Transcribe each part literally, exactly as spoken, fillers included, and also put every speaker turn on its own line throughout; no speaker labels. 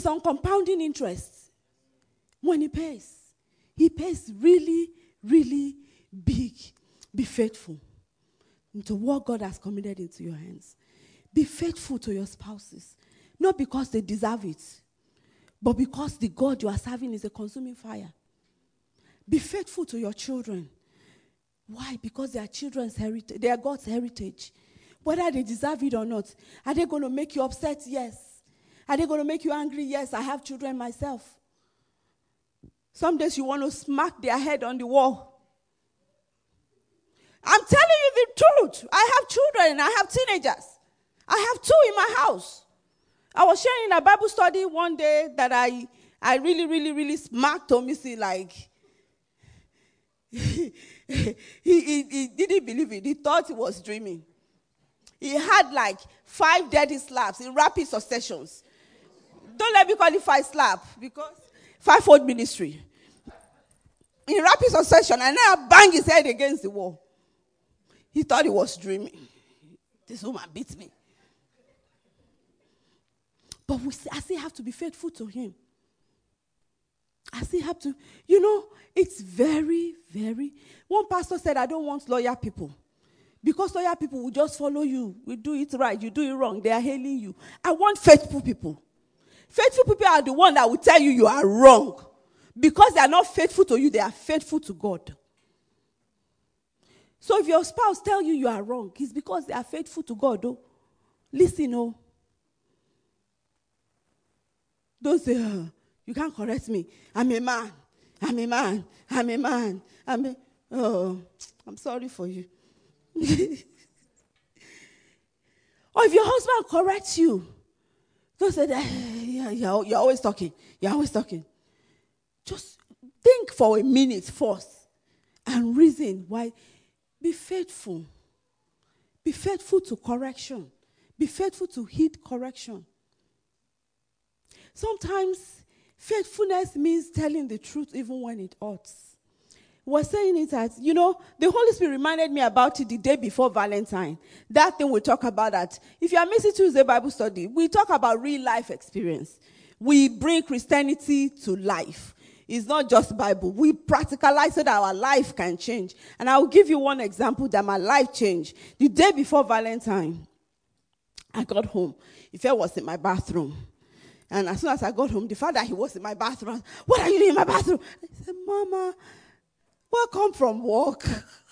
on compounding interest. When he pays, he pays really, really big. Be faithful to what God has committed into your hands. Be faithful to your spouses. Not because they deserve it, but because the God you are serving is a consuming fire. Be faithful to your children. Why? Because they are children's heritage. They are God's heritage. Whether they deserve it or not. Are they going to make you upset? Yes. Are they going to make you angry? Yes. I have children myself. Some days you want to smack their head on the wall. I'm telling you the truth. I have children. I have teenagers. I have two in my house. I was sharing in a Bible study one day that I, I really, really, really smacked Tomisi like... he, he, he didn't believe it. He thought he was dreaming. He had like five deadly slaps in rapid successions. Don't let me call it five slap because five-fold ministry. In rapid succession, and then I banged his head against the wall. He thought he was dreaming. This woman beat me. But we, I still have to be faithful to him. I still have to, you know, it's very, very, one pastor said, I don't want loyal people. Because loyal people will just follow you. We do it right, you do it wrong. They are hailing you. I want faithful people. Faithful people are the ones that will tell you you are wrong. Because they are not faithful to you, they are faithful to God. So if your spouse tells you you are wrong, it's because they are faithful to God. Oh. Listen, oh. Don't say, oh, you can't correct me. I'm a man. I'm a man. I'm a man. I'm a, oh, I'm sorry for you. Or if your husband corrects you, don't say that, yeah, you're, you're always talking. You're always talking. Just think for a minute first and reason why. Be faithful. Be faithful to correction. Be faithful to heed correction. Sometimes faithfulness means telling the truth even when it hurts. We're saying it as, you know, the Holy Spirit reminded me about it the day before Valentine. That thing we talk about that. If you are missing Tuesday Bible study, we talk about real life experience. We bring Christianity to life. It's not just Bible. We practicalize so that our life can change. And I will give you one example that my life changed. The day before Valentine, I got home. Ife was in my bathroom. And as soon as I got home, the fact that he was in my bathroom, what are you doing in my bathroom? I said, Mama, welcome from work.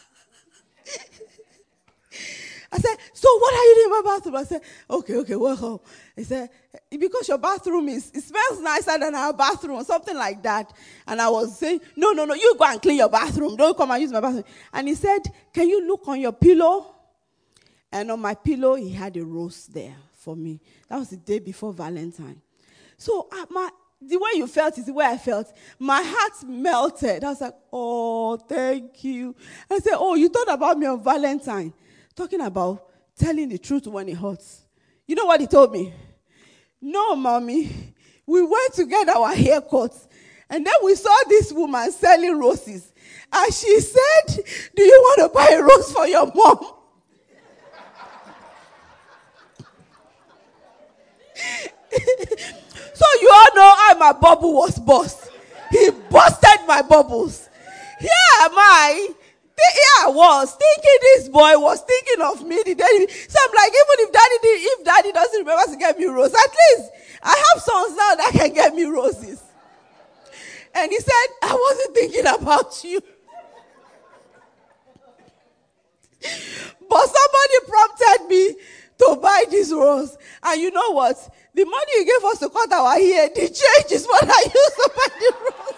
I said, so what are you doing in my bathroom? I said, okay, okay, welcome. He said, because your bathroom is, it smells nicer than our bathroom or something like that. And I was saying, no, no, no, you go and clean your bathroom. Don't come and use my bathroom. And he said, can you look on your pillow? And on my pillow, he had a rose there for me. That was the day before Valentine. So uh, my, the way you felt is the way I felt. My heart melted. I was like, oh, thank you. I said, oh, you thought about me on Valentine. Talking about telling the truth when it hurts. You know what he told me? No, mommy. We went to get our haircuts. And then we saw this woman selling roses. And she said, do you want to buy a rose for your mom? So you all know how my bubble was burst. He busted my bubbles. Here am I. Here I was thinking this boy was thinking of me. The day. So I'm like, even if daddy did, if daddy doesn't remember to get me roses, at least I have sons now that can get me roses. And he said, I wasn't thinking about you. But somebody prompted me to buy this rose. And you know what? The money you gave us to cut our hair, the change is what I used to buy the rose.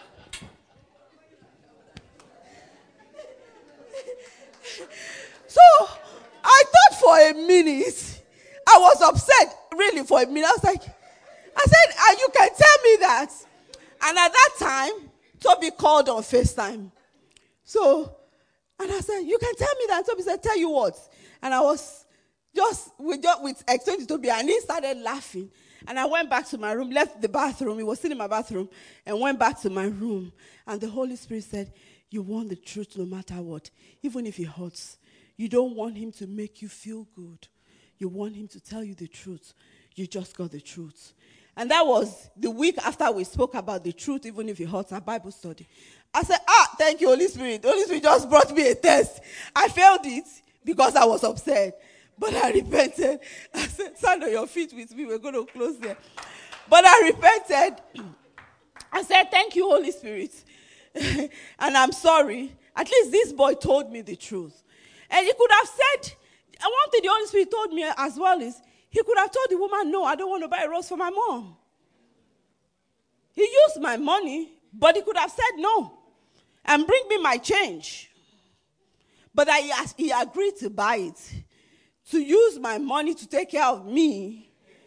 So I thought for a minute, I was upset really for a minute. I was like, I said, and you can tell me that. And at that time, Toby called on FaceTime. So, and I said, you can tell me that. Toby said, tell you what. And I was just, with, just, with exchanging Toby, and he started laughing. And I went back to my room, left the bathroom. He was sitting in my bathroom, and went back to my room. And the Holy Spirit said, you want the truth no matter what, even if it hurts. You don't want him to make you feel good. You want him to tell you the truth. You just got the truth. And that was the week after we spoke about the truth, even if it hurts, our Bible study. I said, ah, thank you, Holy Spirit. The Holy Spirit just brought me a test. I failed it because I was upset. But I repented. I said, stand on your feet with me. We're going to close there. But I repented. I said, thank you, Holy Spirit. And I'm sorry. At least this boy told me the truth. And he could have said, and one thing the Holy Spirit told me as well is, he could have told the woman, no, I don't want to buy a rose for my mom. He used my money, but he could have said no and bring me my change. But I, he agreed to buy it, to use my money to take care of me.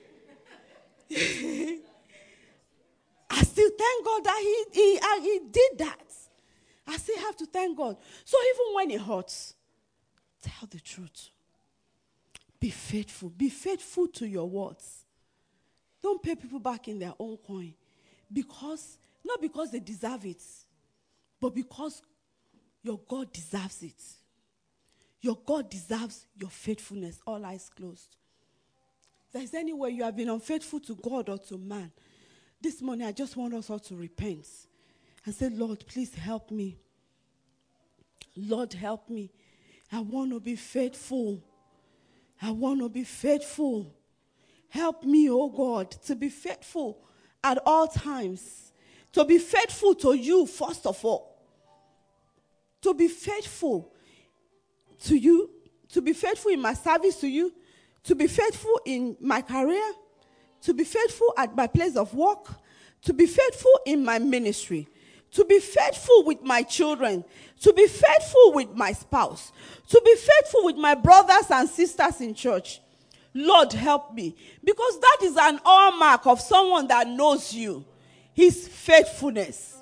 I still thank God that he, he, uh, he did that. I still have to thank God. So even when it hurts, tell the truth. Be faithful. Be faithful to your words. Don't pay people back in their own coin. Because, not because they deserve it, but because your God deserves it. Your God deserves your faithfulness. All eyes closed. If there's any way you have been unfaithful to God or to man, this morning I just want us all to repent and say, Lord, please help me. Lord, help me. I want to be faithful. I want to be faithful. Help me, oh God, to be faithful at all times. To be faithful to you, first of all. To be faithful to you. To be faithful in my service to you. To be faithful in my career. To be faithful at my place of work. To be faithful in my ministry. To be faithful with my children. To be faithful with my spouse. To be faithful with my brothers and sisters in church. Lord, help me. Because that is an hallmark of someone that knows you. His faithfulness.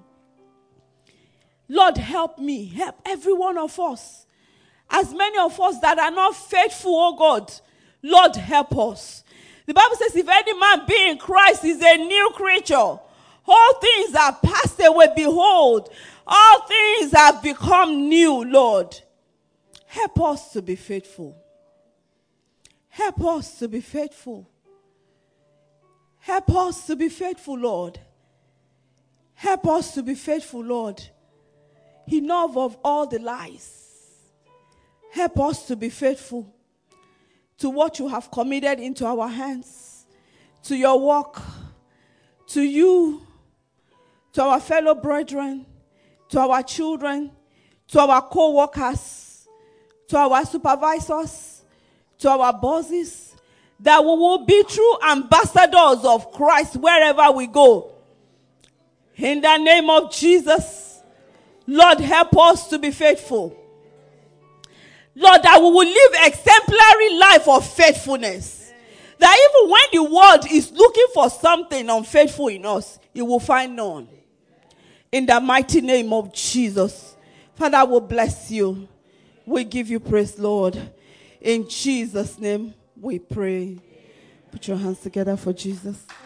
Lord, help me. Help every one of us. As many of us that are not faithful, oh God, Lord, help us. The Bible says, if any man be in Christ, is a new creature. All things are passed away. Behold, all things have become new, Lord. Help us to be faithful. Help us to be faithful. Help us to be faithful, Lord. Help us to be faithful, Lord. Enough of all the lies. Help us to be faithful to what you have committed into our hands, to your work, to you, to our fellow brethren, to our children, to our co-workers, to our supervisors, to our bosses, that we will be true ambassadors of Christ wherever we go. In the name of Jesus, Lord, help us to be faithful. Lord, that we will live exemplary life of faithfulness. That even when the world is looking for something unfaithful in us, it will find none. In the mighty name of Jesus. Father, we bless you. We give you praise, Lord. In Jesus' name we pray. Put your hands together for Jesus.